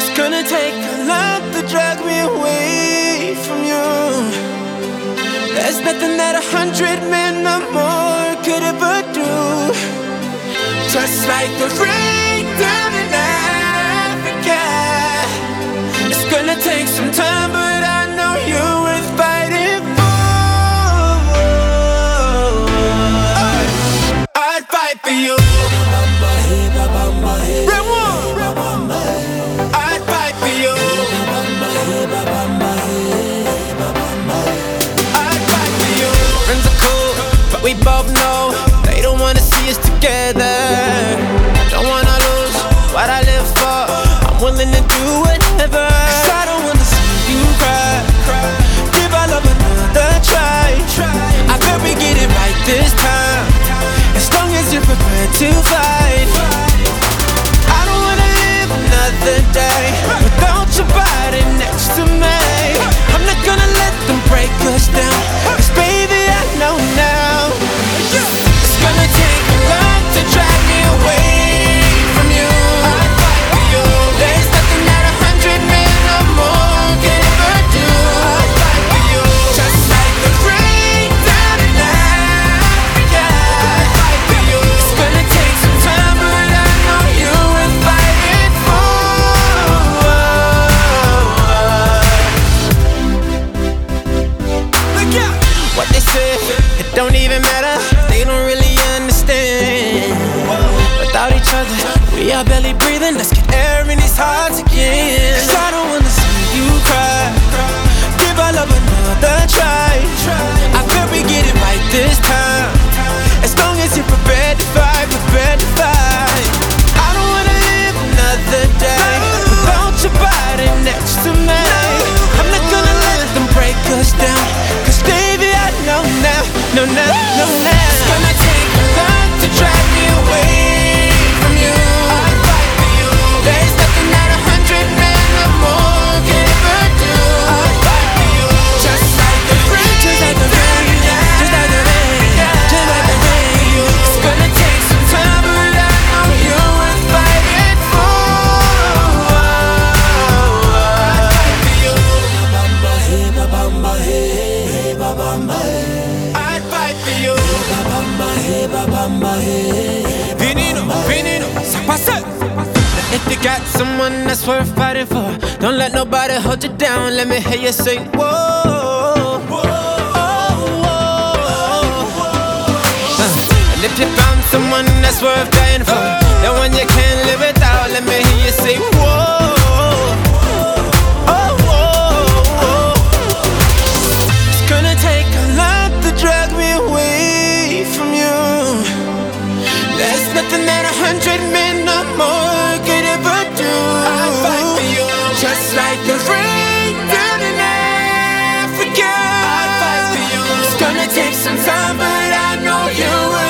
Gonna take a lot to drag me away from you. There's nothing that 100 men or more could ever do. Just like the rain down in Africa. It's gonna take some time, but I know you're worth fighting for. I'd fight for you. I'd fight for you. I'd fight for you. Friends are cool, but we both know they don't wanna see us together. Don't wanna lose what I live for. I'm willing to do whatever, 'cause I don't wanna see you cry. Give our love another try. I bet we get it right this time, as long as you're prepared to fight. I don't wanna live another day without your body next to me. I'm not gonna let them break us down, 'cause baby I know now it's gonna take a lot to drag me away from you. I'd fight for you. There's nothing that 100 men or more can ever do. I'd fight for you. Just like the rain down in Africa. I'd fight for you. It's gonna take some time, but I know you're worth fighting for. Look out! What they say, it don't even matter. They don't really understand. Without each other, we are barely breathing. Let's get air in these hearts again. 'Cause I don't wanna see you cry. Give our love another try. I bet we get it right this time, as long as you're prepared to fight, prepared to fight. I don't wanna live another day without your body next to me. I'm not gonna let them break us down, 'cause baby I know now, no now, no now. It's gonna take a lot to drag me away from you. I'd fight for you. There's nothing that 100 men or more can ever do. I'd fight for you. Just like the rain, just like the rain, just like the rain, just like the rain. It's gonna take some time, but I know you're worth fighting for. I'd fight for you. I'd fight for you. Veneno, veneno, ça passe. If you got someone that's worth fighting for, don't let nobody hold you down. Let me hear you say, whoa, and if you found someone that's worth dying for, the one you can't live without, let me hear you say, whoa. It's gonna take a lot to drag me away from you. There's nothing that 100 men or more could ever do. I'd fight for you. Just like the rain down in Africa. I'd fight for you. It's gonna take some time, but I know you're